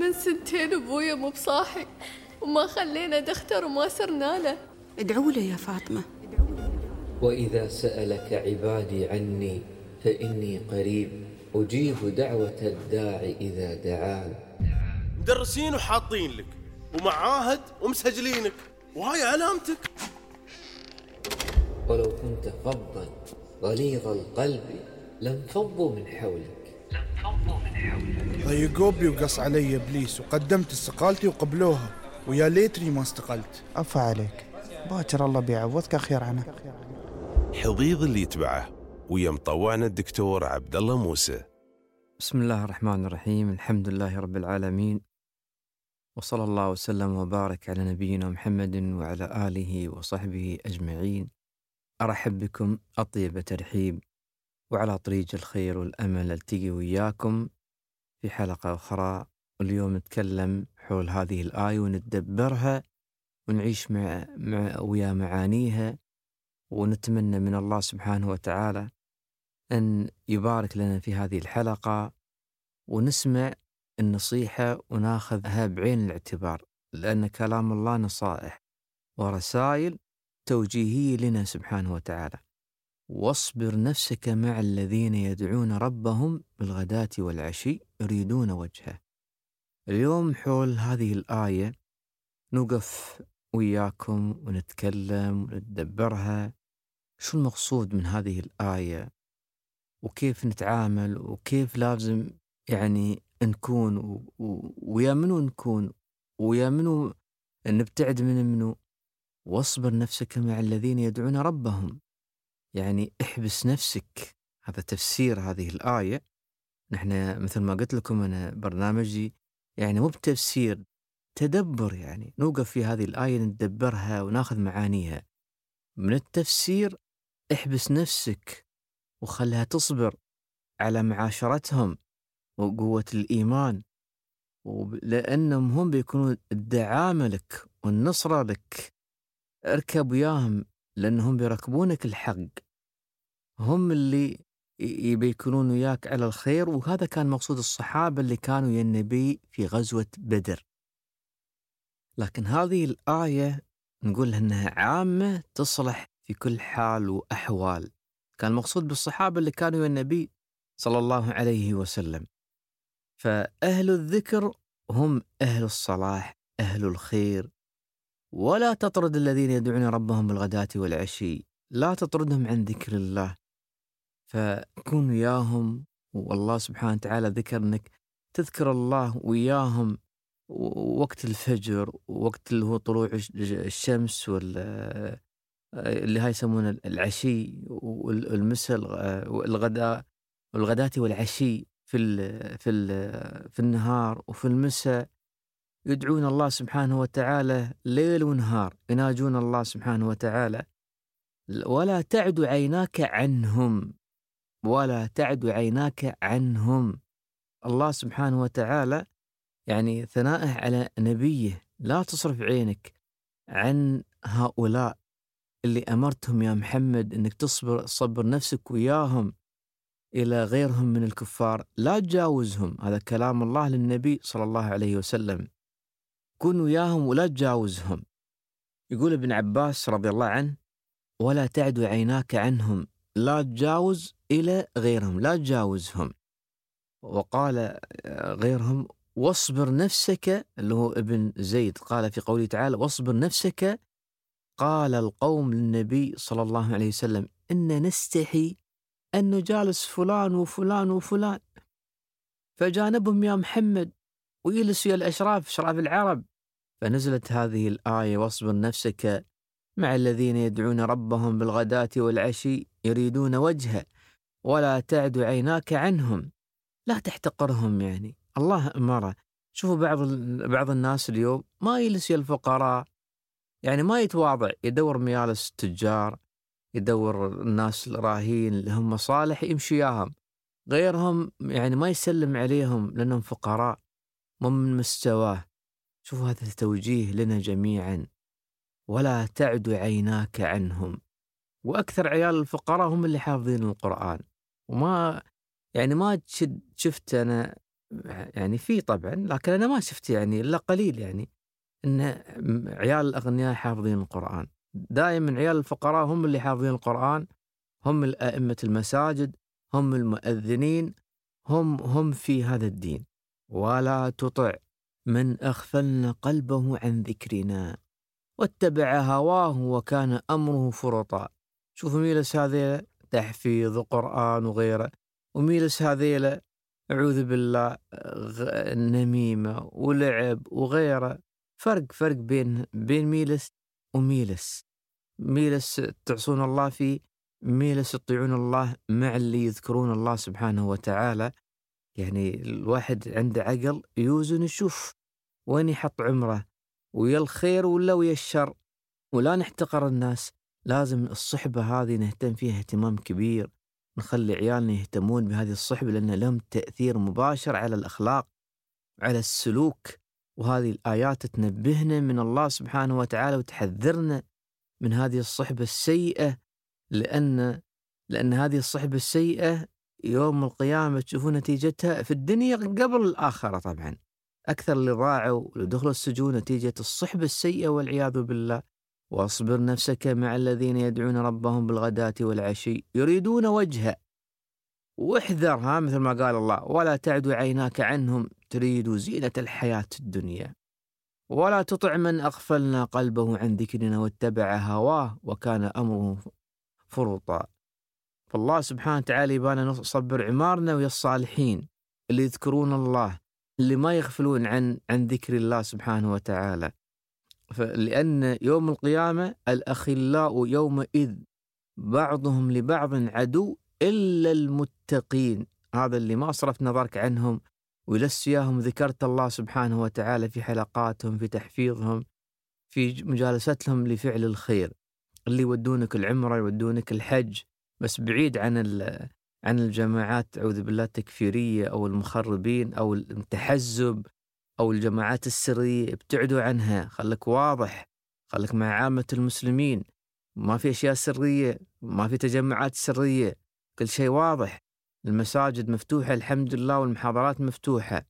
من 2 أبويا مو بصاحي، وما خلينا دختر وما سرنا له. ادعوا له يا فاطمة. وإذا سألك عبادي عني فإني قريب أجيب دعوة الداعي إذا دعان. مدرسين وحاطين لك ومعاهد ومسجلينك، وهاي علامتك. ولو كنت فظا غليظ القلب لانفضوا من حولك. ضيقوا بي وقص علي إبليس، وقدمت استقالتي وقبلوها، ويا ليتني ما استقلت. عفا عليك، باكر الله بيعوضك خير عنه. حضيض اللي يتبعه ويا مطوعنا الدكتور عبد الله موسى. بسم الله الرحمن الرحيم، الحمد لله رب العالمين، وصلى الله وسلم وبارك على نبينا محمد وعلى آله وصحبه أجمعين. أرحب بكم أطيب ترحيب، وعلى طريق الخير والأمل ألتقي وياكم في حلقة أخرى. واليوم نتكلم حول هذه الآية ونتدبرها ونعيش ويا معانيها، ونتمنى من الله سبحانه وتعالى أن يبارك لنا في هذه الحلقة، ونسمع النصيحة وناخذها بعين الاعتبار، لأن كلام الله نصائح ورسائل توجيهية لنا سبحانه وتعالى. واصبر نفسك مع الذين يدعون ربهم بالغداة والعشي يريدون وجهه. اليوم حول هذه الآية نوقف وياكم ونتكلم ونتدبرها. شو المقصود من هذه الآية، وكيف نتعامل، وكيف لازم يعني نكون، ويا منو نكون، ويا منو نبتعد منه. واصبر نفسك مع الذين يدعون ربهم، يعني احبس نفسك. هذا تفسير هذه الآية. نحن مثل ما قلت لكم أنا برنامجي يعني مو بتفسير، تدبر، يعني نوقف في هذه الآية ندبرها وناخذ معانيها. من التفسير احبس نفسك وخلها تصبر على معاشرتهم وقوة الإيمان، لأنهم هم بيكونوا الدعامة لك والنصرة لك. اركب وياهم لأنهم بيركبونك الحق، هم اللي بيكونون وياك على الخير. وهذا كان مقصود الصحابة اللي كانوا يا النبي في غزوة بدر. لكن هذه الآية نقول أنها عامة تصلح في كل حال وأحوال. كان مقصود بالصحابة اللي كانوا يا النبي صلى الله عليه وسلم. فأهل الذكر هم أهل الصلاح، أهل الخير. ولا تطرد الذين يدعون ربهم بالغداة والعشي، لا تطردهم عن ذكر الله. فكون وياهم، والله سبحانه وتعالى ذكر أنك تذكر الله وياهم وقت الفجر، وقت اللي هو طلوع الشمس، اللي هاي يسمونه العشي والمساء والغداة والعشي في النهار وفي المساء. يدعون الله سبحانه وتعالى ليل ونهار، يناجون الله سبحانه وتعالى. ولا تعد عيناك عنهم، ولا تعد عيناك عنهم. الله سبحانه وتعالى يعني ثنائه على نبيه، لا تصرف عينك عن هؤلاء اللي أمرتهم يا محمد أنك صبر نفسك وياهم إلى غيرهم من الكفار، لا تجاوزهم. هذا كلام الله للنبي صلى الله عليه وسلم، كن وياهم ولا تجاوزهم. يقول ابن عباس رضي الله عنه: ولا تعد عيناك عنهم، لا تجاوز إلى غيرهم، لا تجاوزهم. وقال غيرهم: واصبر نفسك، اللي هو ابن زيد قال في قوله تعالى: واصبر نفسك. قال القوم للنبي صلى الله عليه وسلم: إن نستحي أن نجالس فلان وفلان وفلان، فجانبهم يا محمد ويجلس يا الأشراف، شراف العرب. فنزلت هذه الآية: واصبر نفسك مع الذين يدعون ربهم بالغداة والعشي يريدون وجهه ولا تعد عيناك عنهم. لا تحتقرهم، يعني الله أمره. شوفوا بعض الناس اليوم ما يجلس يا الفقراء، يعني ما يتواضع، يدور مجالس التجار، يدور الناس الراهين اللي هم صالح يمشي ياهم. غيرهم يعني ما يسلم عليهم لأنهم فقراء مو من مستواه. شوفوا هذا التوجيه لنا جميعا: ولا تعد عيناك عنهم. وأكثر عيال الفقراء هم اللي حافظين القرآن. وما يعني ما شفت أنا يعني في طبعا، لكن أنا ما شفت يعني إلا قليل يعني إن عيال الأغنياء حافظين القرآن. دائما عيال الفقراء هم اللي حافظين القرآن، هم الأئمة المساجد، هم المؤذنين، هم في هذا الدين. ولا تطع من أغفلنا قلبه عن ذكرنا واتبع هواه وكان أمره فرطا. شوف ميلس هذيلا تحفيظ قرآن وغيره، وميلس هذيلا أعوذ بالله النميمة ولعب وغيره. فرق بين ميلس وميلس. ميلس تعصون الله فيه، ميلس تطيعون الله مع اللي يذكرون الله سبحانه وتعالى. يعني الواحد عنده عقل يوزن يشوف وين يحط عمره، ويا الخير ولا ويا الشر، ولا نحتقر الناس. لازم الصحبة هذه نهتم فيها اهتمام كبير، نخلي عيالنا يهتمون بهذه الصحبة، لأن لهم تأثير مباشر على الأخلاق، على السلوك. وهذه الآيات تنبهنا من الله سبحانه وتعالى وتحذرنا من هذه الصحبة السيئة، لأن هذه الصحبة السيئة يوم القيامة تشوفون نتيجتها في الدنيا قبل الآخرة. طبعا أكثر اللي ضاعوا ودخلوا السجون نتيجة الصحبة السيئة والعياذ بالله. واصبر نفسك مع الذين يدعون ربهم بالغداة والعشي يريدون وجهه واحذرها، مثل ما قال الله: ولا تعد عيناك عنهم تريد زينة الحياة الدنيا ولا تطع من أغفلنا قلبه عن ذكرنا واتبع هواه وكان أمره فرطا. فالله سبحانه وتعالى يبانا نصبر عمارنا ويا الصالحين اللي يذكرون الله، اللي ما يغفلون عن ذكر الله سبحانه وتعالى. لأن يوم القيامة الأخلاء يومئذ بعضهم لبعض عدو إلا المتقين. هذا اللي ما صرفت نظرك عنهم ولسياهم ذكرت الله سبحانه وتعالى في حلقاتهم، في تحفيظهم، في مجالستهم لفعل الخير، اللي يودونك العمرة يودونك الحج، بس بعيد عن الجماعات أعوذ بالله التكفيرية أو المخربين أو التحزب أو الجماعات السرية. ابتعدوا عنها، خلك واضح، خلك مع عامة المسلمين. ما في أشياء سرية، ما في تجمعات سرية، كل شيء واضح. المساجد مفتوحة الحمد لله والمحاضرات مفتوحة.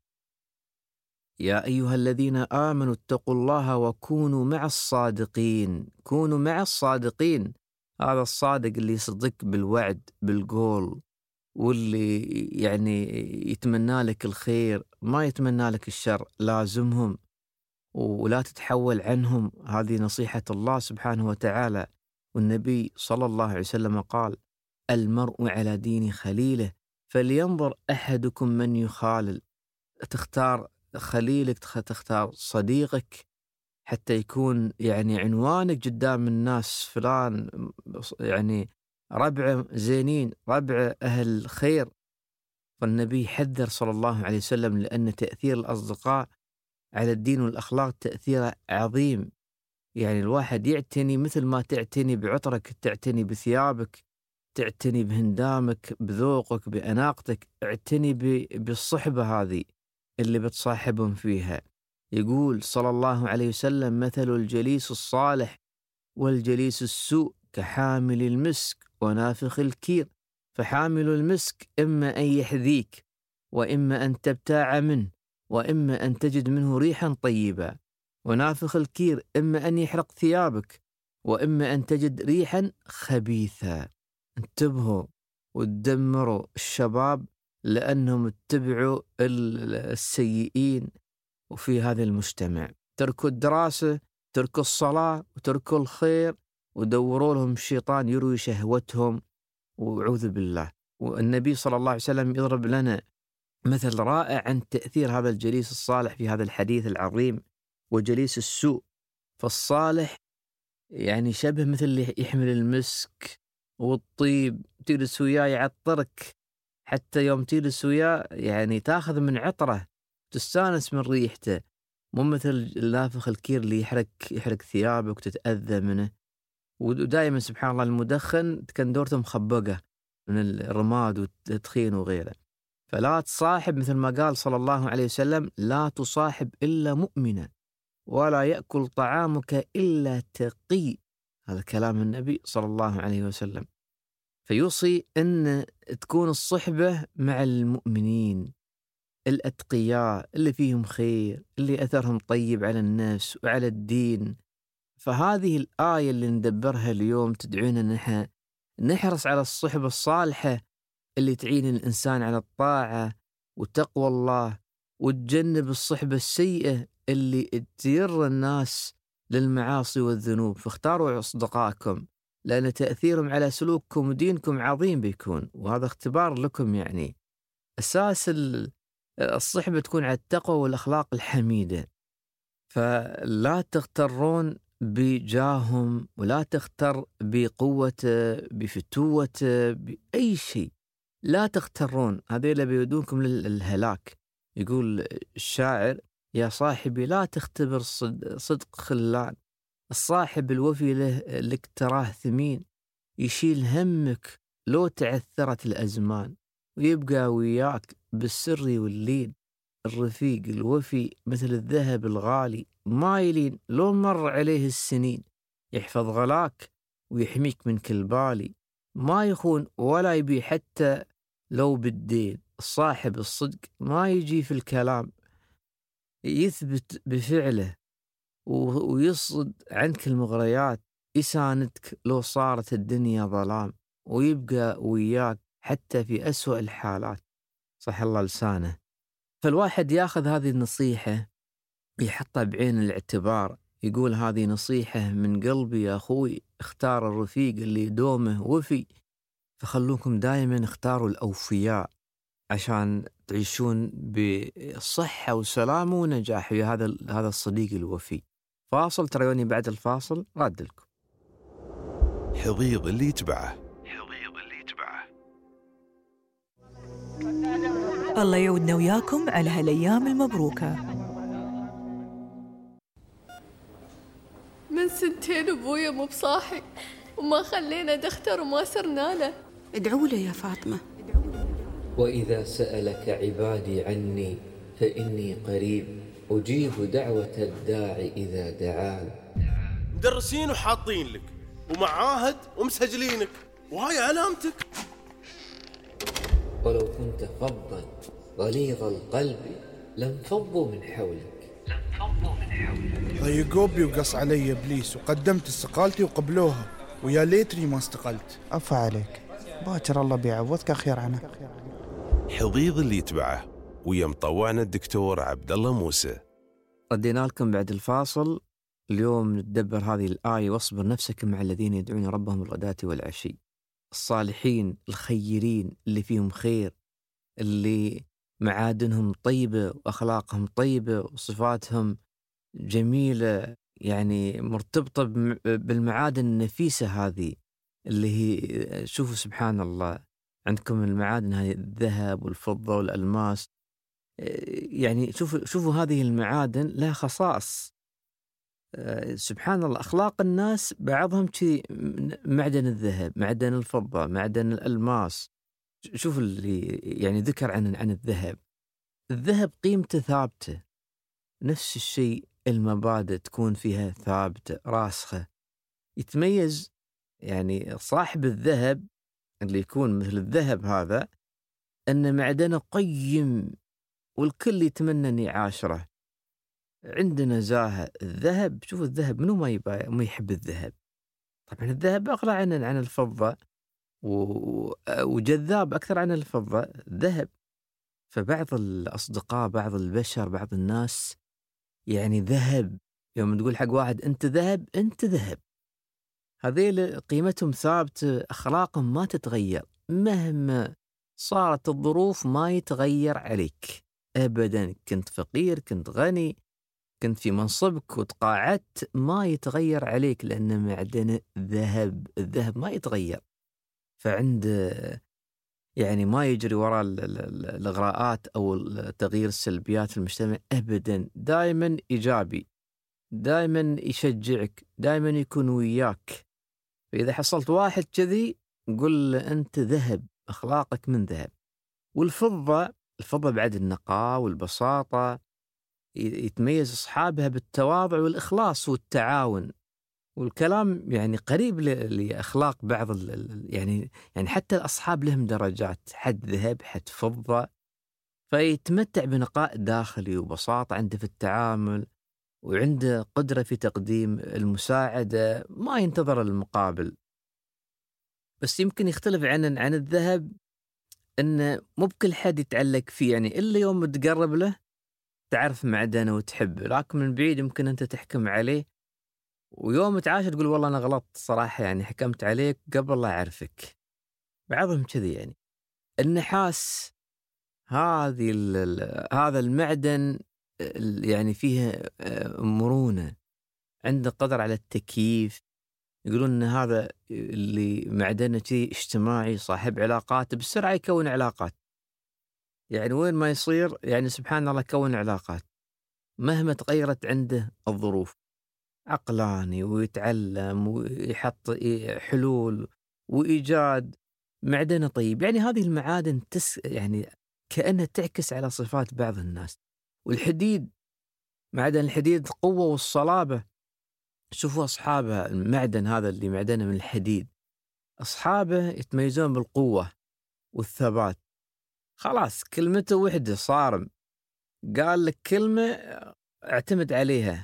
يا أيها الذين آمنوا اتقوا الله وكونوا مع الصادقين. كونوا مع الصادقين. هذا الصادق اللي يصدق بالوعد بالقول، واللي يعني يتمنى لك الخير ما يتمنى لك الشر. لازمهم ولا تتحول عنهم. هذه نصيحة الله سبحانه وتعالى. والنبي صلى الله عليه وسلم قال: المرء على دين خليله فلينظر أحدكم من يخالل. تختار خليلك، تختار صديقك حتى يكون يعني عنوانك قدام الناس فلان يعني ربع زينين، ربع أهل خير. فالنبي حذر صلى الله عليه وسلم، لأن تأثير الأصدقاء على الدين والأخلاق تأثير عظيم. يعني الواحد يعتني مثل ما تعتني بعطرك، تعتني بثيابك، تعتني بهندامك، بذوقك، بأناقتك. اعتني بالصحبة هذه اللي بتصاحبهم فيها. يقول صلى الله عليه وسلم: مثل الجليس الصالح والجليس السوء كحامل المسك ونافخ الكير. فحامل المسك إما أن يحذيك، وإما أن تبتاع منه، وإما أن تجد منه ريحا طيبة. ونافخ الكير إما أن يحرق ثيابك، وإما أن تجد ريحا خبيثة. انتبهوا وتدمروا الشباب لأنهم اتبعوا السيئين وفي هذا المجتمع. تركوا الدراسة، تركوا الصلاة، وتركوا الخير، ودوروا لهم الشيطان يروي شهوتهم، وأعوذ بالله. والنبي صلى الله عليه وسلم يضرب لنا مثل رائع عن تأثير هذا الجليس الصالح في هذا الحديث العظيم. وجليس السوء، فالصالح يعني شبه مثل اللي يحمل المسك والطيب، تجلس وياه يعطرك، حتى يوم تجلس وياه يعني تاخذ من عطره، تستانس من ريحته. مو مثل النافخ الكير اللي يحرق ثيابك وتتأذى منه. ودائما سبحان الله المدخن كان دورته مخبقة من الرماد والتدخين وغيره. فلا تصاحب، مثل ما قال صلى الله عليه وسلم: لا تصاحب إلا مؤمنا ولا يأكل طعامك إلا تقي. هذا كلام النبي صلى الله عليه وسلم. فيوصي أن تكون الصحبة مع المؤمنين، الأتقياء اللي فيهم خير، اللي أثرهم طيب على النفس وعلى الدين. فهذه الآية اللي ندبرها اليوم تدعونا نحرص على الصحبة الصالحة اللي تعين الإنسان على الطاعة وتقوى الله، وتجنب الصحبة السيئة اللي تجر الناس للمعاصي والذنوب. فاختاروا أصدقائكم لأن تأثيرهم على سلوككم ودينكم عظيم بيكون، وهذا اختبار لكم. يعني أساس الصحبة تكون على التقوى والأخلاق الحميدة. فلا تغترون بجاههم، ولا تغتر بقوته، بفتوته، بأي شيء. لا تغترون، هذيلا بيودونكم للهلاك. يقول الشاعر: يا صاحبي لا تختبر صدق خلان، الصاحب الوفي لك تراه ثمين، يشيل همك لو تعثرت الأزمان، ويبقى وياك بالسر واللين. الرفيق الوفي مثل الذهب الغالي، ما يلين لو مر عليه السنين، يحفظ غلاك ويحميك من كل بالي، ما يخون ولا يبي حتى لو بالدين. الصاحب الصدق ما يجي في الكلام، يثبت بفعله ويصد عنك المغريات، يساندك لو صارت الدنيا ظلام، ويبقى وياك حتى في أسوأ الحالات. صح الله لسانه. فالواحد ياخذ هذه النصيحة يحطها بعين الاعتبار، يقول هذه نصيحة من قلبي يا أخوي، اختار الرفيق اللي دومه وفي. فخلوكم دائما اختاروا الأوفياء عشان تعيشون بصحة وسلام ونجاح ويا هذا الصديق الوفي. فاصل، تريوني بعد الفاصل راد لكم. حضيض اللي يتبعه. الله يعودنا وياكم على هالأيام المبروكة. من 2 أبويا مو بصاحي، وما خلينا دختر وما سرنا له. ادعوا له يا فاطمة. وإذا سألك عبادي عني فإني قريب أجيب دعوة الداعي إذا دعان. مدرسين وحاطين لك، ومعاهد ومسجلينك، وهاي علامتك. ولو كنت فظا غليظ القلب لانفضوا من حولك. ضيقوا وقص علي إبليس، وقدمت استقالتي وقبلوها، ويا ليتني ما استقلت. عفا عليك، باكر الله بيعوضك خير عنه. حضيض اللي يتبعه ويا مطوعنا الدكتور عبد الله موسى. ردينا لكم بعد الفاصل. اليوم نتدبر هذه الآية: واصبر نفسك مع الذين يدعون ربهم بالغداة والعشي. الصالحين الخيرين اللي فيهم خير، اللي معادنهم طيبة وأخلاقهم طيبة وصفاتهم جميلة، يعني مرتبطة بالمعادن النفيسة هذه اللي هي، شوفوا سبحان الله، عندكم المعادن هذه الذهب والفضة والألماس. يعني شوفوا هذه المعادن لها خصائص. سبحان الله، أخلاق الناس بعضهم شيء، معدن الذهب، معدن الفضة، معدن الألماس. شوف اللي يعني ذكر عن الذهب قيمته ثابتة. نفس الشيء المبادئ تكون فيها ثابتة راسخة. يتميز يعني صاحب الذهب اللي يكون مثل الذهب هذا أن معدنه قيم والكل يتمنى أن يعاشره. عندنا زاهة الذهب. شوف الذهب، منو ما يحب الذهب؟ طبعا الذهب أغلى عن الفضة وجذاب أكثر عن الفضة الذهب. فبعض الأصدقاء، بعض البشر، بعض الناس يعني ذهب. يوم تقول حق واحد أنت ذهب، أنت ذهب. هذيل قيمتهم ثابتة، أخلاقهم ما تتغير مهما صارت الظروف، ما يتغير عليك أبدا. كنت فقير، كنت غني، كنت في منصبك وتقاعدت، ما يتغير عليك لأن معدن ذهب. الذهب ما يتغير. فعند يعني ما يجري وراء الإغراءات أو تغيير السلبيات في المجتمع أبدا. دائما إيجابي، دائما يشجعك، دائما يكون وياك. فإذا حصلت واحد كذي قل أنت ذهب، أخلاقك من ذهب. والفضة بعد النقاء والبساطة، يتميز أصحابها بالتواضع والإخلاص والتعاون. والكلام يعني قريب لأخلاق بعض يعني حتى الأصحاب لهم درجات، حد ذهب، حد فضة. فيتمتع بنقاء داخلي وبساطة عنده في التعامل، وعنده قدرة في تقديم المساعدة، ما ينتظر المقابل. بس يمكن يختلف عن الذهب، إنه مو بكل حد يتعلق فيه، يعني إلا يوم تقرب له تعرف معدنه وتحبه، لكن من بعيد يمكن أنت تحكم عليه، ويوم تعاشر تقول والله أنا غلطت صراحة، يعني حكمت عليك قبل لا أعرفك. بعضهم كذي. يعني النحاس هذا المعدن يعني فيه مرونة، عنده قدر على التكييف. يقولون إن هذا اللي معدنه شيء اجتماعي، صاحب علاقات، بسرعة يكون علاقات. يعني وين ما يصير يعني سبحان الله كون علاقات مهما تغيرت عنده الظروف. عقلاني ويتعلم ويحط حلول وإيجاد. معدنه طيب. يعني هذه المعادن يعني كأنها تعكس على صفات بعض الناس. والحديد، معدن الحديد قوة والصلابة. شوفوا أصحابه، المعدن هذا اللي معدنه من الحديد، أصحابه يتميزون بالقوة والثبات. خلاص كلمته وحدة، صارم، قال لك كلمة اعتمد عليها.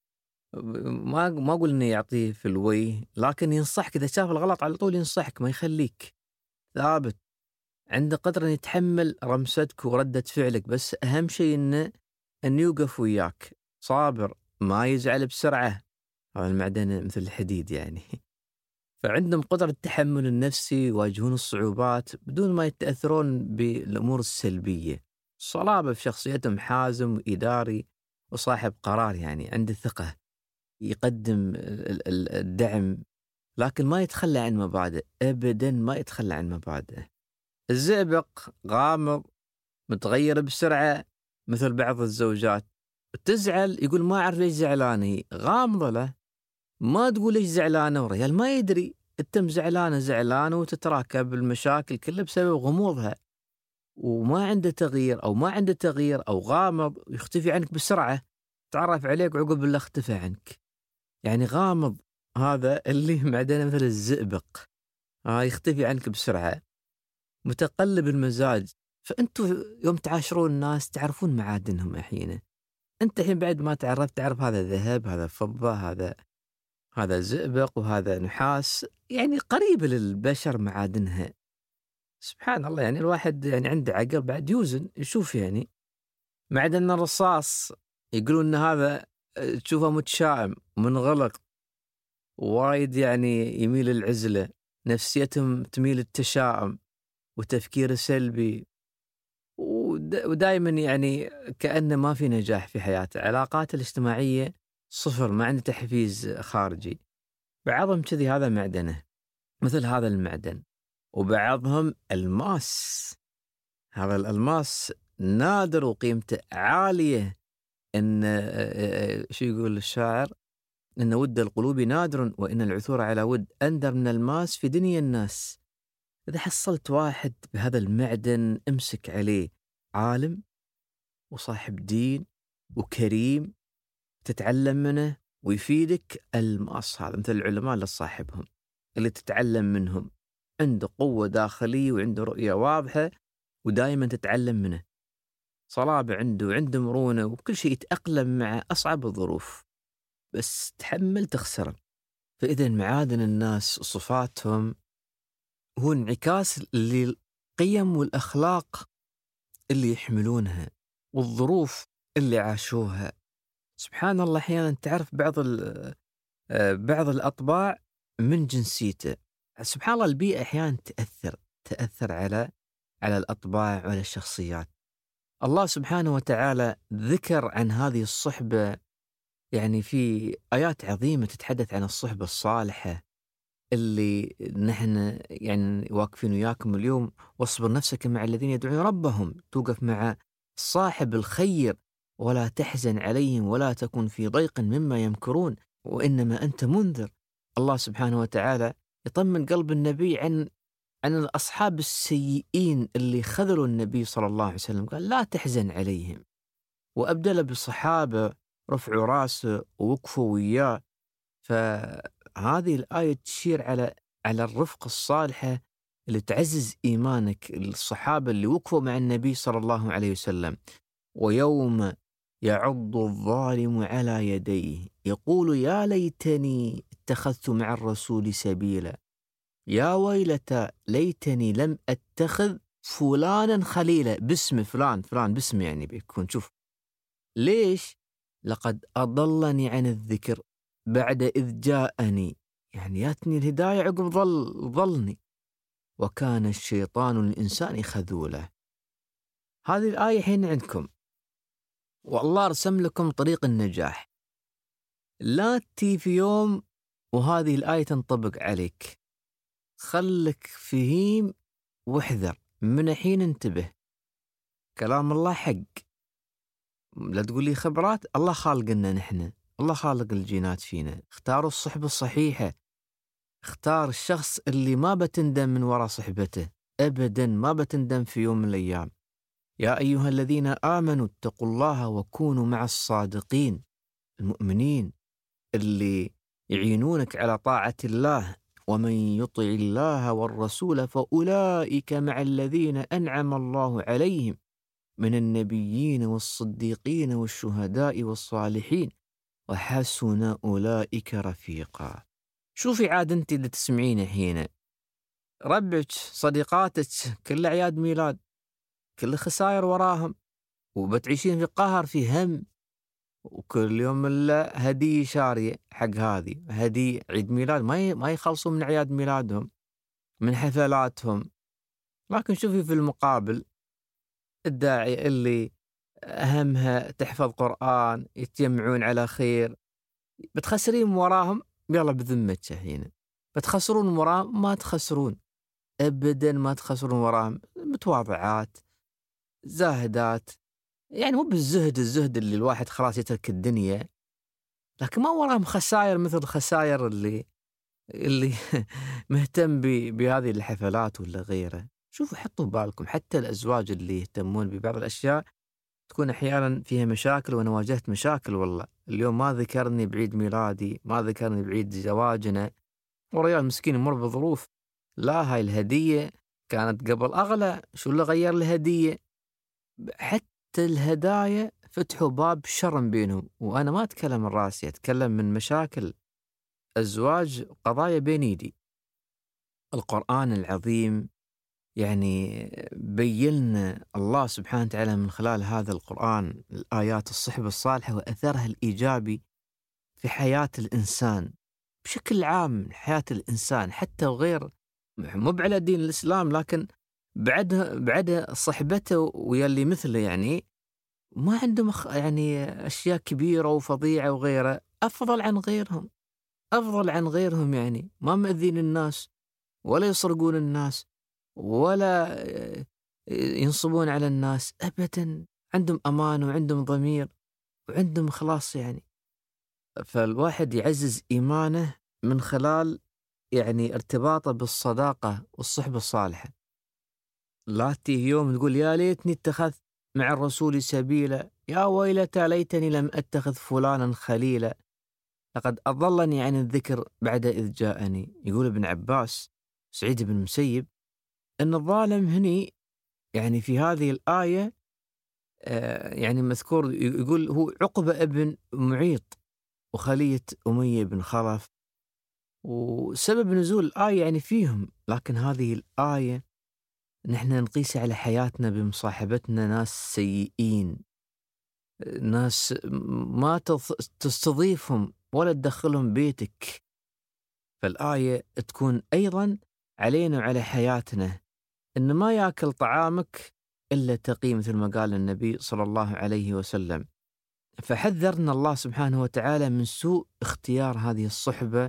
ما أقول إنه يعطيه في الوي، لكن ينصحك إذا شاف الغلط على طول ينصحك، ما يخليك. ثابت، عنده قدر أن يتحمل رمستك وردة فعلك، بس أهم شيء إنه يوقف وياك، صابر، ما يزعل بسرعة. هذا المعدن مثل الحديد يعني. فعندهم قدرة التحمل النفسي، يواجهون الصعوبات بدون ما يتأثرون بالأمور السلبية. صلابة في شخصيتهم، حازم وإداري وصاحب قرار، يعني عنده ثقة، يقدم الدعم، لكن ما يتخلى عن مبادئ أبدا، ما يتخلى عن مبادئه. الزئبق غامض، متغير بسرعة، مثل بعض الزوجات تزعل يقول ما أعرف ليش زعلانة، غامضة له، ما تقول ليش زعلانة، ورجال ما يدري أنت زعلانة وتتراكب المشاكل كلها بسبب غموضها، وما عنده تغيير أو ما عنده تغيير أو غامض، يختفي عنك بسرعة، تعرف عليك وعقب الله اختفى عنك. يعني غامض هذا اللي معدنه مثل الزئبق، يختفي عنك بسرعة، متقلب المزاج. فأنتوا يوم تعاشرون الناس تعرفون معادنهم أحيانا. أنت الحين بعد ما تعرف هذا ذهب، هذا فضة، هذا زئبق، وهذا نحاس، يعني قريبة للبشر معادنها. سبحان الله، يعني الواحد يعني عنده عقل بعد يوزن يشوف. يعني معدن الرصاص يقولون أن هذا تشوفه متشائم، منغلق، وايد يعني يميل العزلة، نفسيتهم تميل التشاؤم وتفكير سلبي، ودائما يعني كأنه ما في نجاح في حياته. علاقات الاجتماعية صفر، ما عنده تحفيز خارجي. بعضهم كذي هذا معدنه مثل هذا المعدن. وبعضهم الماس، هذا الألماس نادر وقيمته عالية. إن شو يقول الشاعر؟ إن ود القلوب نادر، وإن العثور على ود أندر من الماس في دنيا الناس. إذا حصلت واحد بهذا المعدن امسك عليه، عالم وصاحب دين وكريم، تتعلم منه ويفيدك. الماس هذا مثل العلماء اللي صاحبهم، اللي تتعلم منهم، عنده قوة داخلية وعنده رؤية واضحة ودائما تتعلم منه. صلابة عنده مرونة، وكل شيء يتأقلم مع أصعب الظروف، بس تحمل تخسر. فإذا معادن الناس صفاتهم هو انعكاس للقيم والأخلاق اللي يحملونها والظروف اللي عاشوها. سبحان الله، أحيانا تعرف بعض الأطباع من جنسيته. سبحان الله، البيئة أحيانا تأثر على الأطباع وعلى الشخصيات. الله سبحانه وتعالى ذكر عن هذه الصحبة يعني في آيات عظيمة تتحدث عن الصحبة الصالحة اللي نحن يعني واقفين وياكم اليوم. واصبر نفسك مع الذين يدعون ربهم، توقف مع صاحب الخير، ولا تحزن عليهم ولا تكن في ضيق مما يمكرون، وإنما أنت منذر. الله سبحانه وتعالى يطمن قلب النبي عن الأصحاب السيئين اللي خذلوا النبي صلى الله عليه وسلم، قال لا تحزن عليهم، وأبدل بالصحابة رفعوا راسه ووقفوا وياه. فهذه الآية تشير على الرفق الصالحة اللي تعزز إيمانك، الصحابة اللي وقفوا مع النبي صلى الله عليه وسلم. ويوم يعض الظالم على يديه يقول يا ليتني اتخذت مع الرسول سبيلا يا ويلتى ليتني لم أتخذ فلانا خليلا، باسم فلان باسم يعني بيكون. شوف ليش؟ لقد أضلني عن الذكر بعد إذ جاءني، يعني ياتني الهداية عقب ضلني، وكان الشيطان للإنسان خذولا. هذه الآية حين عندكم، والله رسم لكم طريق النجاح. لا تي في يوم وهذه الآية تنطبق عليك، خلك فهيم واحذر من الحين، انتبه. كلام الله حق، لا تقول لي خبرات. الله خالقنا نحن، الله خالق الجينات فينا. اختاروا الصحبة الصحيحة، اختار الشخص اللي ما بتندم من وراء صحبته أبدا، ما بتندم في يوم من الأيام. يا أيها الذين آمنوا اتقوا الله وكونوا مع الصادقين، المؤمنين اللي يعينونك على طاعة الله. ومن يطع الله والرسول فأولئك مع الذين أنعم الله عليهم من النبيين والصديقين والشهداء والصالحين وحسن أولئك رفيقا. شوفي عاد أنت اللي تسمعين الحين، ربك صديقاتك كل أعياد ميلاد، كل خسائر وراهم، وبتعيشين في قهر، في هم، وكل يوم إلا هدية شارية حق هذه هدية عيد ميلاد، ما يخلصوا من أعياد ميلادهم، من حفلاتهم. لكن شوفي في المقابل الداعية اللي أهمها تحفظ قرآن، يتجمعون على خير، بتخسرين وراهم؟ يلا بذمتك هنا بتخسرون وراهم؟ ما تخسرون أبدا، ما تخسرون وراهم. متواضعات، زاهدات، يعني مو بالزهد اللي الواحد خلاص يترك الدنيا، لكن ما وراهم خسائر مثل خسائر اللي مهتم بهذه الحفلات ولا غيره. شوفوا حطوا بالكم، حتى الأزواج اللي يهتمون ببعض الأشياء تكون أحيانا فيها مشاكل. وأنا واجهت مشاكل والله، اليوم ما ذكرني بعيد ميلادي، ما ذكرني بعيد زواجنا، وريال مسكين مر بظروف. لا، هاي الهدية كانت قبل أغلى، شو اللي غير الهدية؟ حتى الهدايا فتحوا باب شر بينهم. وأنا ما أتكلم من راسي، أتكلم من مشاكل أزواج، قضايا بين يدي. القرآن العظيم يعني بيّن الله سبحانه وتعالى من خلال هذا القرآن الآيات الصحبة الصالحة وأثرها الإيجابي في حياة الإنسان بشكل عام، حياة الإنسان حتى وغير، مو على دين الإسلام، لكن بعد صحبته ويلي مثله، يعني ما عندهم يعني أشياء كبيرة وفظيعة وغيره، أفضل عن غيرهم، يعني ما مأذين الناس ولا يسرقون الناس ولا ينصبون على الناس أبدا، عندهم أمان وعندهم ضمير وعندهم خلاص يعني. فالواحد يعزز إيمانه من خلال يعني ارتباطه بالصداقة والصحبة الصالحة. لا تيه يوم تقول يا ليتني اتخذت مع الرسول سبيلا يا ويلتى ليتني لم أتخذ فلانا خليلا لقد أضلني عن الذكر بعد إذ جاءني. يقول ابن عباس سعيد بن مسيب أن الظالم هني يعني في هذه الآية يعني مذكور، يقول هو عقبة ابن معيط وخلية أمية بن خلف، وسبب نزول الآية يعني فيهم. لكن هذه الآية نحن نقيس على حياتنا بمصاحبتنا ناس سيئين، ناس ما تستضيفهم ولا تدخلهم بيتك. فالآية تكون أيضا علينا وعلى حياتنا، إن ما يأكل طعامك إلا تقي، مثل ما قال النبي صلى الله عليه وسلم. فحذرنا الله سبحانه وتعالى من سوء اختيار هذه الصحبة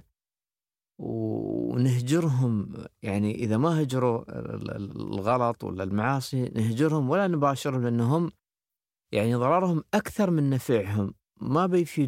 ونهجرهم، يعني إذا ما هجروا الغلط ولا المعاصي نهجرهم ولا نباشرهم، لأنهم يعني ضررهم أكثر من نفعهم، ما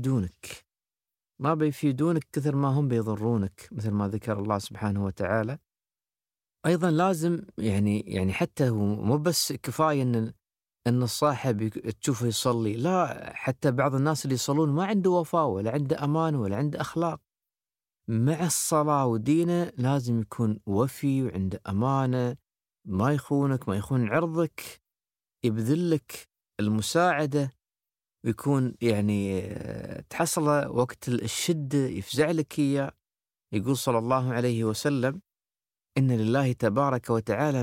بيفيدونك كثر ما هم بيضرونك، مثل ما ذكر الله سبحانه وتعالى. أيضا لازم يعني حتى هو مو بس كفاية أن الصاحب تشوفه يصلي، لا، حتى بعض الناس اللي يصلون ما عنده وفاء ولا عنده أمان ولا عنده أخلاق، مع الصلاة ودينه لازم يكون وفي وعنده أمانة، ما يخونك، ما يخون عرضك، يبذلك المساعدة، ويكون يعني تحصله وقت الشدة يفزع لك إياه. يقول صلى الله عليه وسلم: إن لله تبارك وتعالى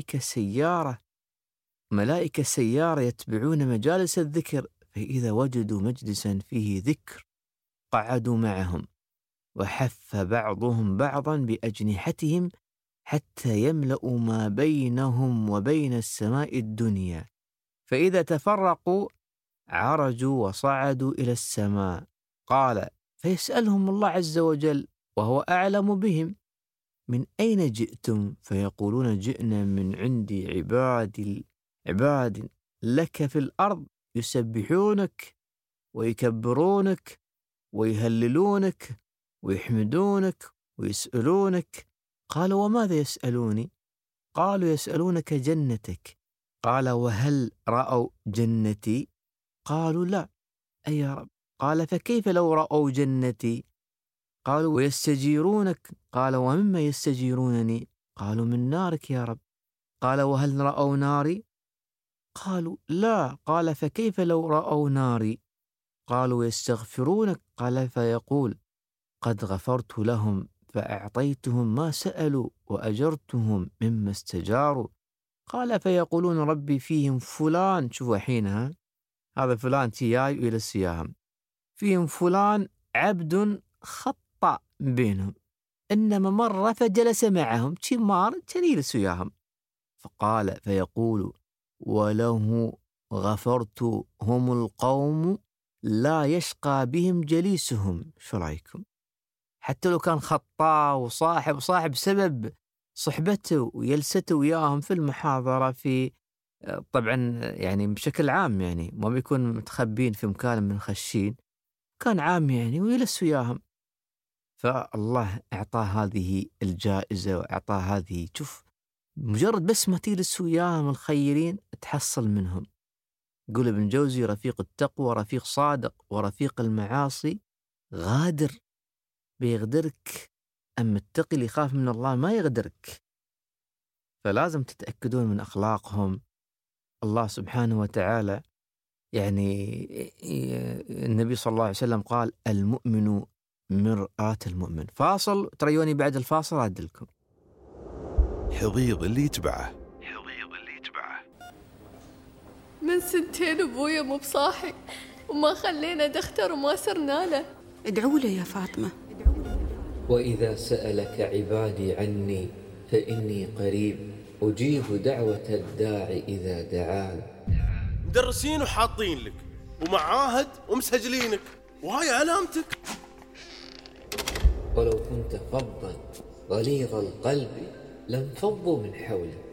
ملائكة سيارة يتبعون مجالس الذكر، فإذا وجدوا مجلسا فيه ذكر قعدوا معهم، وحف بعضهم بعضا بأجنحتهم حتى يملأوا ما بينهم وبين السماء الدنيا، فإذا تفرقوا عرجوا وصعدوا إلى السماء. قال: فيسألهم الله عز وجل وهو أعلم بهم: من أين جئتم؟ فيقولون: جئنا من عند عباد لك في الأرض يسبحونك ويكبرونك ويهللونك ويحمدونك ويسألونك. قالوا: وماذا يسألوني؟ قالوا: يسألونك جنتك. قال: وهل رأوا جنتي؟ قالوا: لا. أي يا رب؟ قال: فكيف لو رأوا جنتي؟ قالوا: ويستجيرونك. قال: ومما يستجيرونني؟ قالوا: من نارك يا رب. قال: وهل رأوا ناري؟ قالوا: لا. قال: فكيف لو رأوا ناري؟ قالوا: ويستغفرونك. قال: فيقول: قد غفرت لهم فأعطيتهم ما سألوا وأجرتهم مما استجاروا. قال: فيقولون: ربي فيهم فلان. شوفوا حينها هذا فلان تياي إلى السياهم، فيهم فلان عبد خطأ بينهم، إنما مر فجلس معهم تمار تنيل سياهم. فقال فيقول: وله غفرت هم القوم لا يشقى بهم جليسهم. شو رأيكم؟ حتى لو كان خطاء وصاحب سبب صحبته ويلسته وياهم في المحاضرة، في طبعا يعني بشكل عام، يعني ما بيكون متخبين في مكان من خشين، كان عام يعني ويلس وياهم. فالله أعطاه هذه الجائزة وأعطاه هذه. شوف، مجرد بس ما تجلس وياهم الخيرين تحصل منهم. يقول ابن جوزي: رفيق التقوى رفيق صادق، ورفيق المعاصي غادر بيغدرك، أما التقي اللي يخاف من الله ما يغدرك. فلازم تتأكدون من أخلاقهم. الله سبحانه وتعالى يعني النبي صلى الله عليه وسلم قال: المؤمن مرآة المؤمن. فاصل، تريوني بعد الفاصل أعدلكم. حضيض اللي يتبعه. من 2 أبويا مو بصاحي، وما خلينا دختر وما سرنا له. ادعوا له يا فاطمة. وإذا سألك عبادي عني فإني قريب أجيب دعوة الداعي إذا دعان. مدرسين وحاطين لك، ومعاهد ومسجلينك، وهاي علامتك. ولو كنت فظا غليظ القلب لانفضوا من حولك.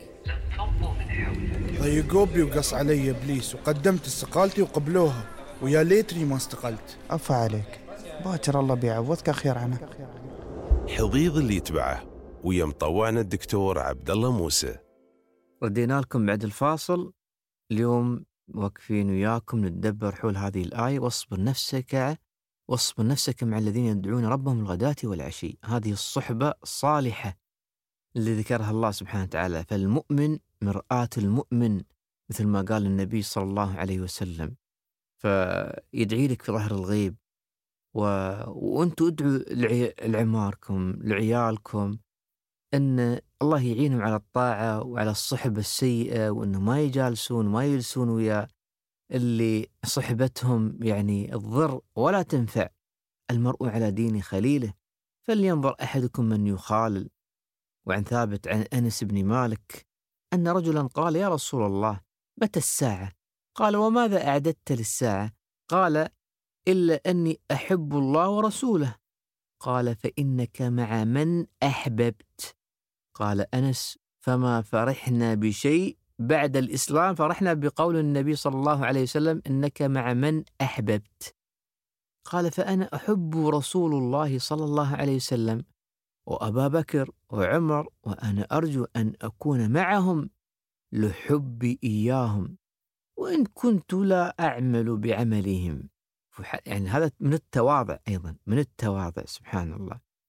ضيقوا بي وقص علي إبليس، وقدمت استقالتي وقبلوها، ويا ليتني ما استقلت. عفا عليك، باكر الله بيعوضك خير عنه. حضيض اللي يتبعه، ويا مطوعنا الدكتور عبد الله موسى. ردينا لكم بعد الفاصل. اليوم واقفين وياكم نتدبر حول هذه الآية: واصبر نفسك مع الذين يدعون ربهم الغداة والعشي. هذه الصحبة الصالحة اللي ذكرها الله سبحانه وتعالى. فالمؤمن مرآة المؤمن، مثل ما قال النبي صلى الله عليه وسلم. فيدعي لك في ظهر الغيب، وأنتوا ادعوا لعماركم لعيالكم أن الله يعينهم على الطاعة وعلى الصحبة السيئة، وأنه ما يجالسون ما يجلسون ويا اللي صحبتهم يعني الضر ولا تنفع. المرء على دين خليله فلينظر أحدكم من يخالل. وعن ثابت عن أنس بن مالك أن رجلا قال: يا رسول الله، متى الساعة؟ قال: وماذا أعددت للساعة؟ قال: إلا أني أحب الله ورسوله. قال: فإنك مع من أحببت. قال أنس: فما فرحنا بشيء بعد الإسلام فرحنا بقول النبي صلى الله عليه وسلم: إنك مع من أحببت. قال: فأنا أحب رسول الله صلى الله عليه وسلم وأبا بكر وعمر، وأنا أرجو أن أكون معهم لحبي إياهم وإن كنت لا أعمل بعملهم. يعني هذا من التواضع، أيضا من التواضع، سبحان الله.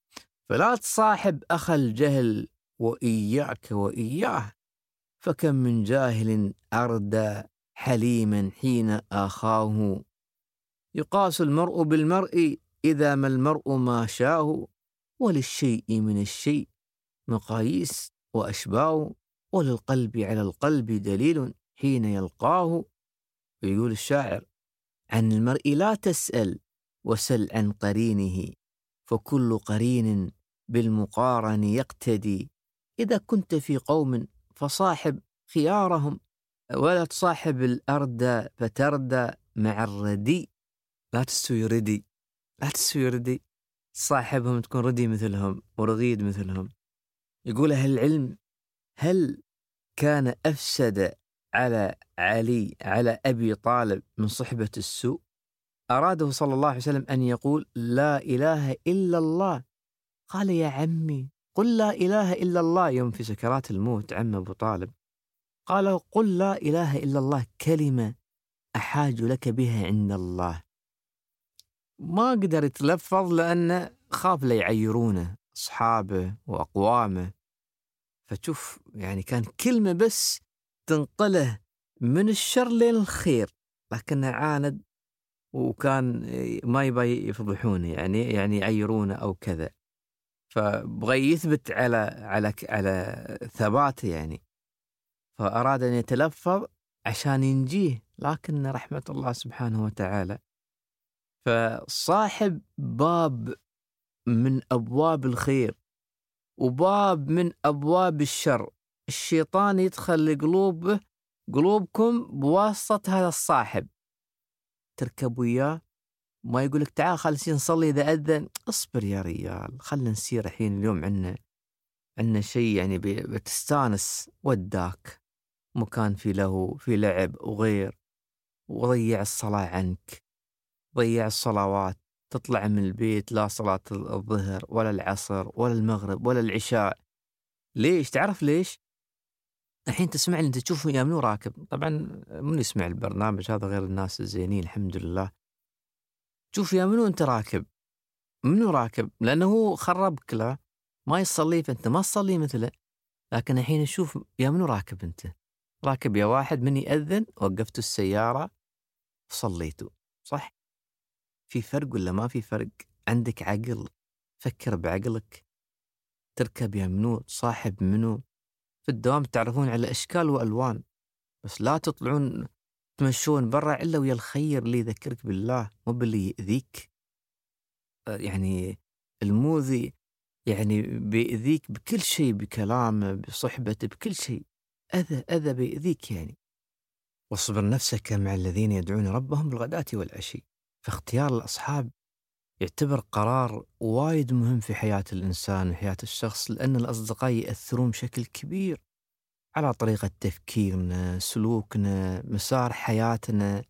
فلا تصاحب أخ الجهل وإياك وإياه، فكم من جاهل أردى حليما حين آخاه. يقاس المرء بالمرء إذا ما المرء ما شاه، وللشيء من الشيء مقاييس وأشباه، وللقلب على القلب دليل حين يلقاه. ويقول الشاعر: عن المرء لا تسأل وسل عن قرينه، فكل قرين بالمقارن يقتدي. إذا كنت في قوم فصاحب خيارهم، ولا تصاحب الأردى فتردى مع الردي. لا تستوي ردي، لا تستوي ردي، صاحبهم تكون ردي مثلهم ورغيد مثلهم. يقول أهل العلم: هل كان أفسد على علي على أبي طالب من صحبة السوء؟ أراده صلى الله عليه وسلم أن يقول لا إله إلا الله. قال: يا عمي قل لا إله إلا الله. يوم في سكرات الموت عم أبو طالب قال: قل لا إله إلا الله كلمة أحاج لك بها عند الله. ما قدر يتلفظ لأنه خاف لا يعيرونه أصحابه وأقوامه. فتشوف يعني كان كلمة بس تنقله من الشر للخير، لكنه عاند وكان ما يبي يفضحونه، يعني يعيرونه أو كذا. فبغى يثبت على ثباته يعني، فأراد أن يتلفظ عشان ينجيه، لكن رحمة الله سبحانه وتعالى. فصاحب باب من أبواب الخير وباب من أبواب الشر. الشيطان يدخل قلوبكم بواسطة هذا الصاحب. تركب وياه ما يقولك تعال خلنا نصلي إذا أذن، اصبر يا ريال خلنا نسير الحين، اليوم عنا شيء يعني بتستانس. وداك مكان في له في لعب وغير، وضيع الصلاة عنك، ضيع الصلوات. تطلع من البيت لا صلاة الظهر ولا العصر ولا المغرب ولا العشاء. ليش؟ تعرف ليش؟ الحين تسمعني أنت تشوف يا منو راكب، طبعا من يسمع البرنامج هذا غير الناس الزينين الحمد لله. شوف يا منو أنت راكب، منو راكب، لأنه خربك، لا ما يصلي فأنت ما تصلي مثله. لكن الحين نشوف يا منو راكب، أنت راكب يا واحد من يأذن وقفت السيارة وصليتوا، صح؟ في فرق ولا ما في فرق؟ عندك عقل، فكر بعقلك. تركب يا منو، تصاحب منو. في الدوام تعرفون على أشكال وألوان، بس لا تطلعون تمشون برا إلا ويا الخير اللي يذكرك بالله، مو باللي يأذيك. يعني المؤذي يعني بيأذيك بكل شيء، بكلامه بصحبته بكل شيء، أذى بيأذيك يعني. واصبر نفسك مع الذين يدعون ربهم بالغداة والعشي. فاختيار الأصحاب يعتبر قرار وايد مهم في حياة الإنسان وحياة الشخص، لأن الأصدقاء يأثرون بشكل كبير على طريقة تفكيرنا، سلوكنا، مسار حياتنا.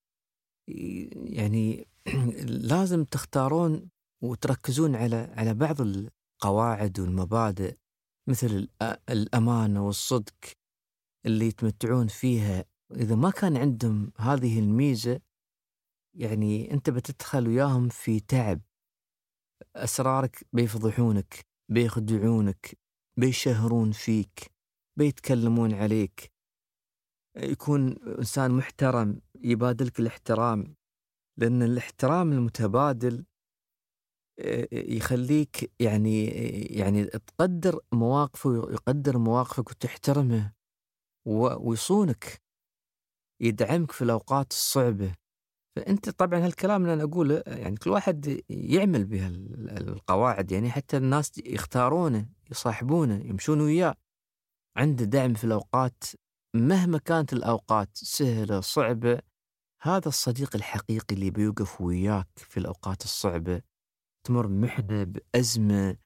يعني لازم تختارون وتركزون على بعض القواعد والمبادئ، مثل الأمانة والصدق اللي يتمتعون فيها. إذا ما كان عندهم هذه الميزة يعني أنت بتدخل وياهم في تعب. أسرارك بيفضحونك، بيخدعونك، بيشهرون فيك، بيتكلمون عليك. يكون إنسان محترم يبادلك الاحترام، لأن الاحترام المتبادل يخليك يعني تقدر مواقفه ويقدر مواقفك وتحترمه، ويصونك، يدعمك في الأوقات الصعبة. فأنت طبعا هالكلام اللي أنا أقوله يعني كل واحد يعمل بها القواعد، يعني حتى الناس يختارونه، يصاحبونه، يمشون وياه، عنده دعم في الأوقات مهما كانت الأوقات سهلة صعبة. هذا الصديق الحقيقي اللي بيوقف وياك في الأوقات الصعبة، تمر محنة بأزمة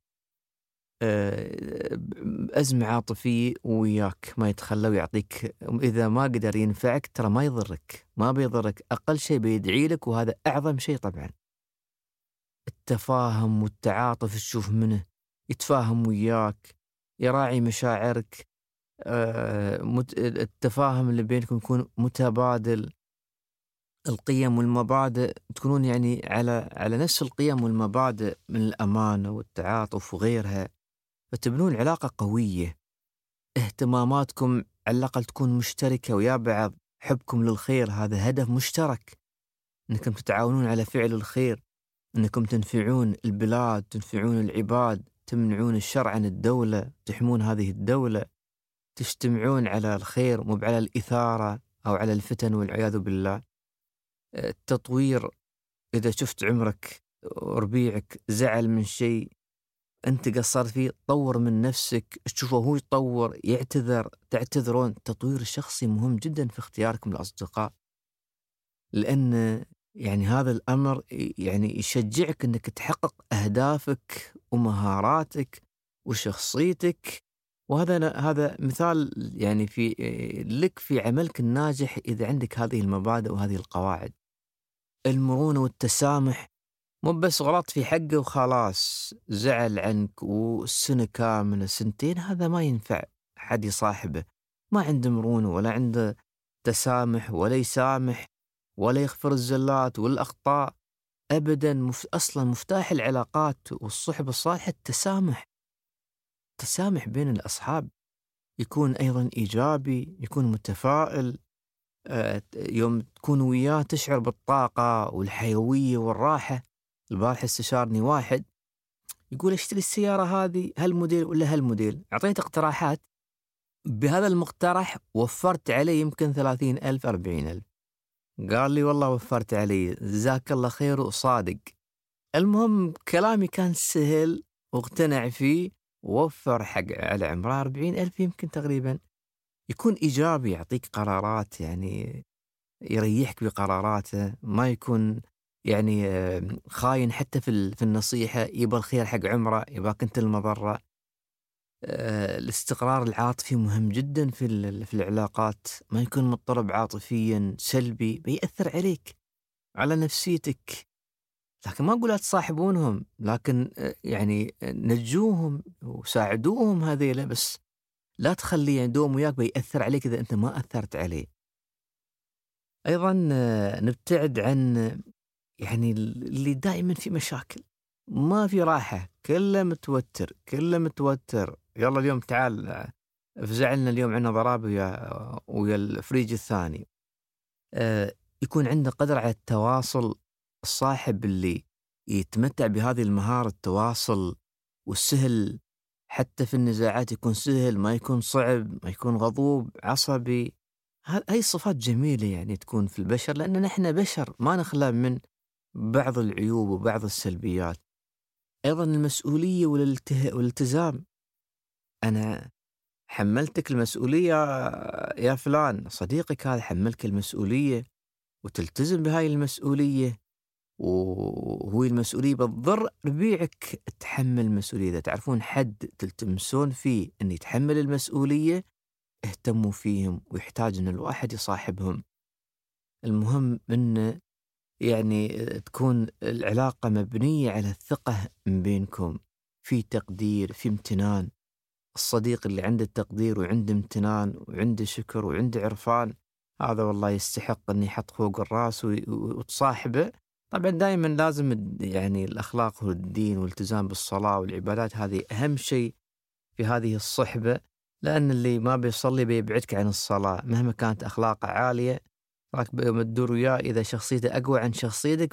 أزمة عاطفية وياك، ما يتخلى ويعطيك. إذا ما قدر ينفعك ترى ما يضرك، ما بيضرك، أقل شيء بيدعي لك، وهذا أعظم شيء طبعا. التفاهم والتعاطف، تشوف منه يتفاهم وياك، يراعي مشاعرك، التفاهم اللي بينكم يكون متبادل. القيم والمبادئ تكونون يعني على نفس القيم والمبادئ من الأمانة والتعاطف وغيرها، فتبنون علاقة قوية. اهتماماتكم على الأقل تكون مشتركة ويا بعض، حبكم للخير هذا هدف مشترك، أنكم تتعاونون على فعل الخير، أنكم تنفعون البلاد، تنفعون العباد، تمنعون الشر عن الدولة، تحمون هذه الدولة، تجتمعون على الخير مو على الإثارة أو على الفتن والعياذ بالله. التطوير، إذا شفت عمرك وربيعك زعل من شيء أنت قصرت فيه، طور من نفسك، تشوفه هو يطور، يعتذر، تعتذرون. التطوير الشخصي مهم جدا في اختياركم الأصدقاء، لأن يعني هذا الأمر يعني يشجعك أنك تحقق أهدافك ومهاراتك وشخصيتك. وهذا مثال يعني لك في عملك الناجح إذا عندك هذه المبادئ وهذه القواعد. المرونة والتسامح، مو بس غلط في حقه وخلاص زعل عنك والسنة كاملة 2 هذا ما ينفع حد يصاحبه. ما عنده مرونة ولا عنده تسامح ولا يسامح ولا يغفر الزلات والأخطاء أبدا. أصلا مفتاح العلاقات والصحبة الصالحة التسامح بين الأصحاب، يكون أيضا إيجابي، يكون متفائل. يوم تكون وياه تشعر بالطاقة والحيوية والراحة. البارحة استشارني واحد يقول اشتري السيارة هذه هالموديل ولا هالموديل، أعطيته اقتراحات، بهذا المقترح وفرت عليه يمكن 30,000 40,000. قال لي والله وفرت علي، جزاك الله خير وصادق. المهم كلامي كان سهل واقتنع فيه، ووفر حق على عمره 40,000 يمكن تقريبا. يكون إيجابي، يعطيك قرارات، يعني يريحك بقراراته، ما يكون يعني خاين حتى في النصيحة، يبغى الخير حق عمره، يبغاك أنت المضرة. الاستقرار العاطفي مهم جدا في العلاقات، ما يكون مضطرب عاطفيا سلبي بيأثر عليك على نفسيتك. لكن ما أقول لا تصاحبونهم، لكن يعني نجوهم وساعدوهم هذيلا، بس لا تخليه عندهم وياك بيأثر عليك إذا أنت ما أثرت عليه. أيضا نبتعد عن يعني اللي دائما في مشاكل، ما في راحة، كله متوتر. يلا اليوم تعال فزعلنا، اليوم عندنا ضرابة ويا الفريج الثاني. يكون عنده قدرة على التواصل. الصاحب اللي يتمتع بهذه المهارة، التواصل والسهل حتى في النزاعات، يكون سهل، ما يكون صعب، ما يكون غضوب عصبي. هاي صفات جميلة يعني تكون في البشر، لأن نحن بشر ما نخلى من بعض العيوب وبعض السلبيات. أيضا المسؤولية والالتزام. أنا حملتك المسؤولية يا فلان، صديقك هذا حملك المسؤولية، وتلتزم بهاي المسؤولية، وهو المسؤولية بتضر ربيعك تحمل المسؤولية. إذا تعرفون حد تلتمسون فيه أن يتحمل المسؤولية، اهتموا فيهم، ويحتاج أن الواحد يصاحبهم. المهم أن يعني تكون العلاقة مبنية على الثقة من بينكم، في تقدير، في امتنان. الصديق اللي عنده تقدير وعنده امتنان وعنده شكر وعنده عرفان، هذا والله يستحق أن يحط فوق الراس وتصاحبه. طبعا دائما لازم يعني الأخلاق والدين والالتزام بالصلاة والعبادات، هذه أهم شيء في هذه الصحبة، لأن اللي ما بيصلي بيبعدك عن الصلاة مهما كانت أخلاقه عالية. راك بتدور وياه، إذا شخصيته أقوى عن شخصيتك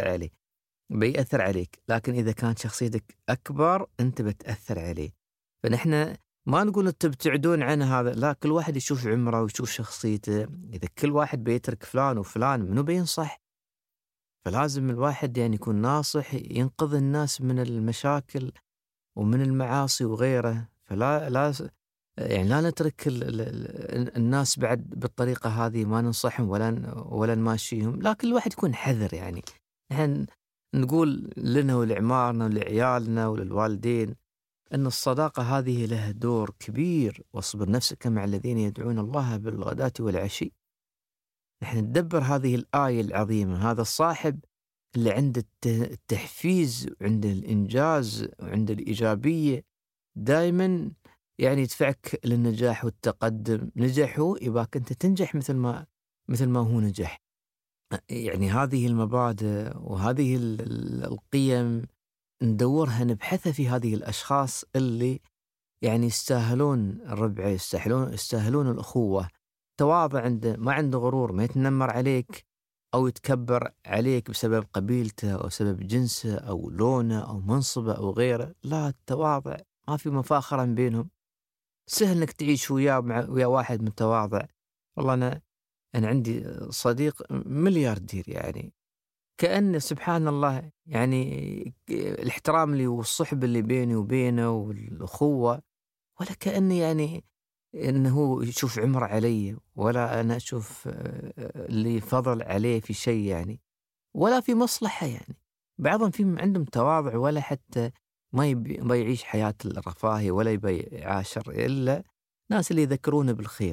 بيأثر عليك، لكن إذا كانت شخصيتك أكبر أنت بتأثر عليه. فنحن ما نقول تبتعدون عن هذا، لا، كل واحد يشوف عمره ويشوف شخصيته. إذا كل واحد بيترك فلان وفلان منو بينصح؟ فلازم الواحد يعني يكون ناصح، ينقذ الناس من المشاكل ومن المعاصي وغيره. فلا يعني لا نترك الناس بعد بالطريقة هذه، ما ننصحهم ولا نماشيهم، لكن الواحد يكون حذر. يعني نحن نقول لنا ولعمارنا ولعيالنا وللوالدين أن الصداقة هذه لها دور كبير، واصبر نفسك مع الذين يدعون الله بالغداة والعشي. نحن ندبر هذه الآية العظيمة. هذا الصاحب اللي عنده التحفيز وعنده الإنجاز وعنده الإيجابية، دائما يعني يدفعك للنجاح والتقدم. نجحوا يبقى أنت تنجح مثل ما هو نجح. يعني هذه المبادئ وهذه القيم ندورها نبحثها في هذه الأشخاص اللي يعني يستاهلون الربع، يستاهلون الأخوة. تواضع، ما عنده غرور، ما يتنمر عليك أو يتكبر عليك بسبب قبيلته أو سبب جنسه أو لونه أو منصبه أو غيره. لا، التواضع ما في مفاخرة بينهم. سهل إنك تعيش ويا واحد متواضع. والله أنا عندي صديق ملياردير، يعني كأن سبحان الله يعني الاحترام اللي والصحبة اللي بيني وبينه والأخوة، ولا كأني يعني إنه يشوف عمر علي، ولا أنا أشوف اللي فضل عليه في شيء يعني، ولا في مصلحة. يعني بعضهم فيهم عندهم تواضع، ولا حتى ما يعيش حياة الرفاهية ولا يبي يعاشر إلا ناس اللي يذكرونه بالخير.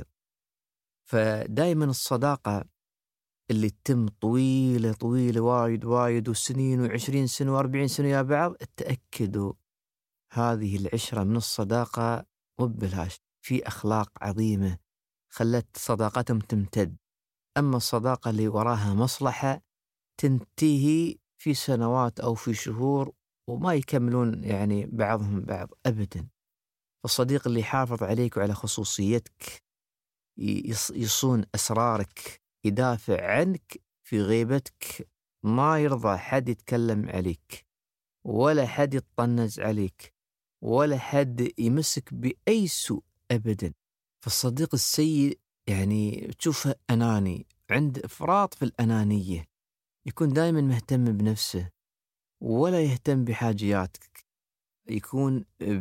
فدائما الصداقة اللي تتم طويلة وايد وسنين و20 سنة و40 سنة يا بعض، تأكدوا هذه العشرة من الصداقة وبلاش، في أخلاق عظيمة خلت صداقتهم تمتد. أما الصداقة اللي وراها مصلحة تنتهي في سنوات أو في شهور وما يكملون يعني بعضهم بعض أبدا. الصديق اللي يحافظ عليك وعلى خصوصيتك، يصون أسرارك، يدافع عنك في غيبتك، ما يرضى حد يتكلم عليك ولا حد يتطنز عليك ولا حد يمسك بأي سوء أبدا. فالصديق السيء يعني تشوفه أناني، عند إفراط في الأنانية، يكون دائما مهتم بنفسه ولا يهتم بحاجياتك، يكون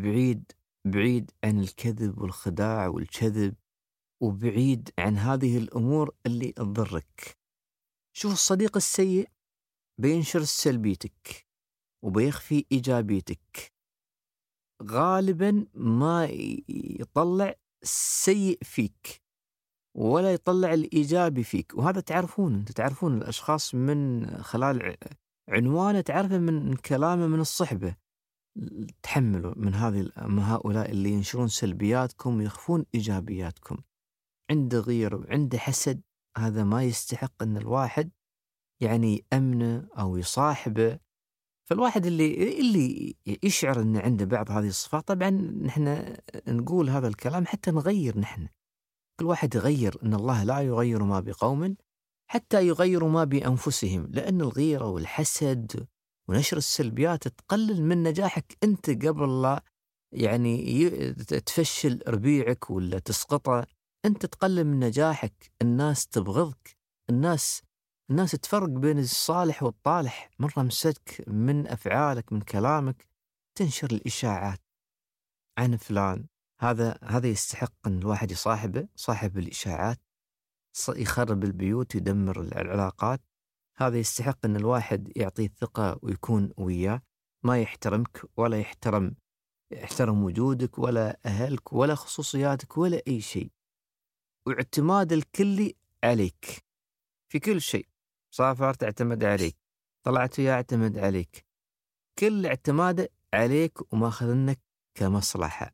بعيد عن الكذب والخداع والكذب، وبعيد عن هذه الأمور اللي تضرك. شوف الصديق السيء بينشر سلبيتك وبيخفي إيجابيتك، غالبا ما يطلع السيء فيك ولا يطلع الإيجابي فيك. وهذا تعرفون الأشخاص من خلال عنوانه، تعرفه من كلامه، من الصحبة. تحملوا من هؤلاء اللي ينشرون سلبياتكم ويخفون إيجابياتكم. عنده غير وعنده حسد، هذا ما يستحق أن الواحد يعني يأمنه أو يصاحبه. فالواحد اللي يشعر أن عنده بعض هذه الصفات، طبعا نحن نقول هذا الكلام حتى نغير. نحن كل واحد يغير، أن الله لا يغير ما بقوم حتى يغيروا ما بأنفسهم، لأن الغيرة والحسد ونشر السلبيات تقلل من نجاحك أنت قبل لا يعني تفشل ربيعك ولا تسقطه. أنت تقلل من نجاحك، الناس تبغضك، الناس تفرق بين الصالح والطالح من رمستك، من أفعالك، من كلامك. تنشر الإشاعات عن فلان، هذا يستحق أن الواحد يصاحبه. صاحب الإشاعات يخرب البيوت، يدمر العلاقات. هذا يستحق أن الواحد يعطيه ثقة ويكون وياه، ما يحترمك ولا يحترم وجودك ولا أهلك ولا خصوصياتك ولا أي شيء، واعتماد الكلي عليك في كل شيء. سافرت اعتمد عليك، طلعت وياه اعتمد عليك، كل اعتماده عليك وماخذنك كمصلحة.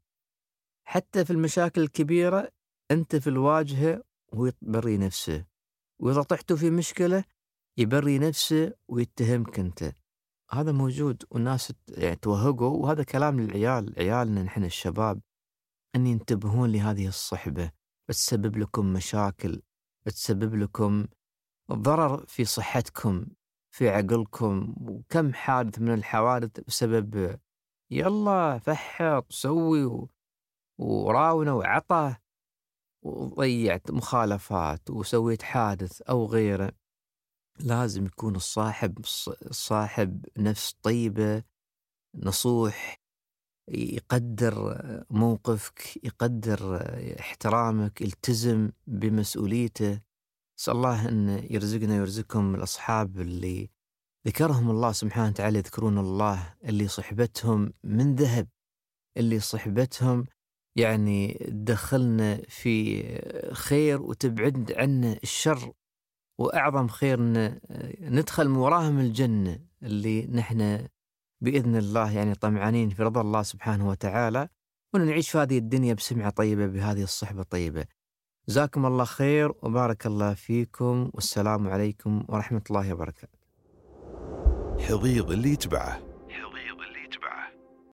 حتى في المشاكل الكبيرة أنت في الواجهة وهو يبري نفسه، وإذا طحتوا في مشكلة يبري نفسه ويتهمك أنت. هذا موجود، والناس يعني توهقوا. وهذا كلام عيالنا نحن الشباب، أن ينتبهون لهذه الصحبة، بتسبب لكم مشاكل، بتسبب لكم ضرر في صحتكم، في عقلكم. وكم حادث من الحوادث بسبب يلا فحط سوي وراونا وعطى وضيعت مخالفات وسويت حادث أو غيره. لازم يكون الصاحب نفس طيبة، نصوح، يقدر موقفك، يقدر احترامك، يلتزم بمسؤوليته. أسأل الله أن يرزقنا ويرزقكم الأصحاب اللي ذكرهم الله سبحانه وتعالى، يذكرون الله، اللي صحبتهم من ذهب، اللي صحبتهم يعني تدخلنا في خير وتبعد عنا الشر، وأعظم خير ندخل من وراهم الجنة، اللي نحن بإذن الله يعني طمعانين في رضا الله سبحانه وتعالى، ونعيش في هذه الدنيا بسمعة طيبة بهذه الصحبة الطيبة. جزاكم الله خير وبارك الله فيكم، والسلام عليكم ورحمة الله وبركاته. حضيض اللي يتبعه.